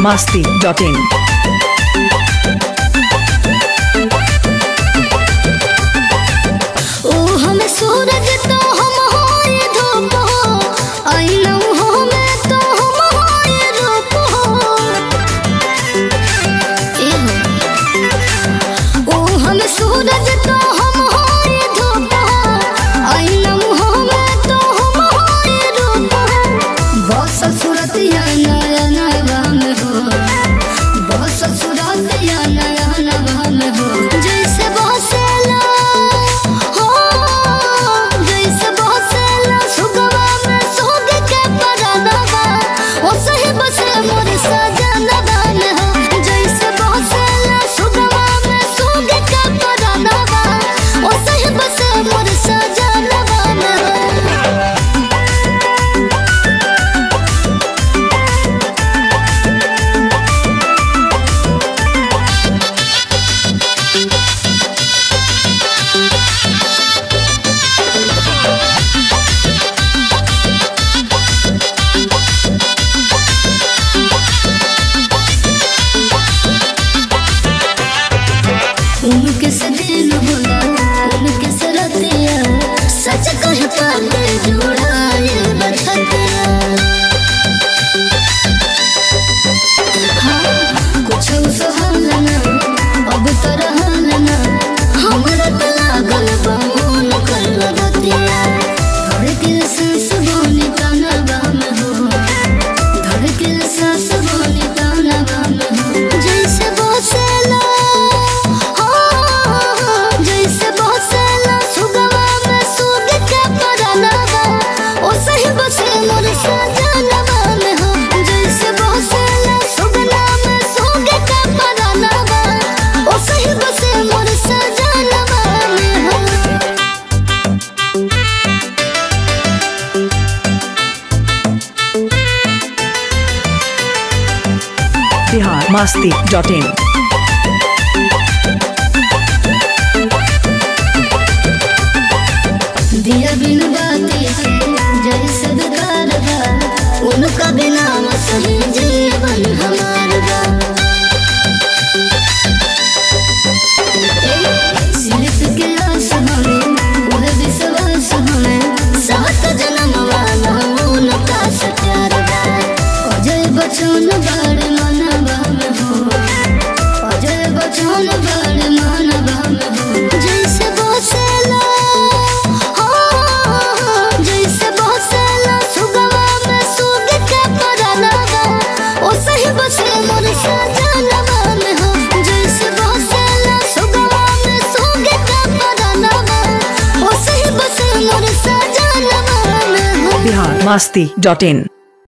biharmasti.in सूरज तो हम होए धूप हो आईना हो मैं तो हम होए रूप हो ओ हम सूरज तो हम होए धूप हो आईना हो मैं तो हम होए रूप हो बहुत सूरत या नया नया में हो बहुत सूरत या नया नया में हो जैसे बसेला उनके सदिन होला उनके सरतिया सच कह पाते जुड़ाए बखतिया कुछ सुहालना अब तो रहलना हमरा तो लागल बामोन कर लगतिया धड़के सांस बोनी ताना बाम हो धड़के सांस बोनी ताना बाम हो जैसे बसेला biharmasti.in दिया बिन बाती जैसे बेकार बा उनका बिना सही जीवन हमार बा सिलिप के आस हमें उहे विश्वास हमें सात जन्म वाला उनका से प्यार बा अजय बचन बड़ मनवा में हो अजय बचन बड़ मनवा में हो जैसे बसेला biharmasti.in